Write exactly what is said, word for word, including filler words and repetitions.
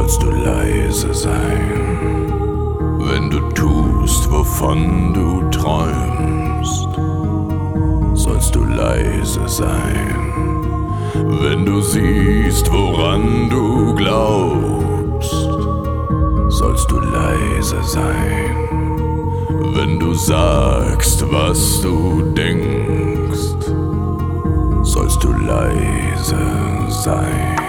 sollst du leise sein. Wenn du tust, wovon du träumst, sollst du leise sein. Wenn du siehst, woran du glaubst, sollst du leise sein. Wenn du sagst, was du denkst, sollst du leise sein.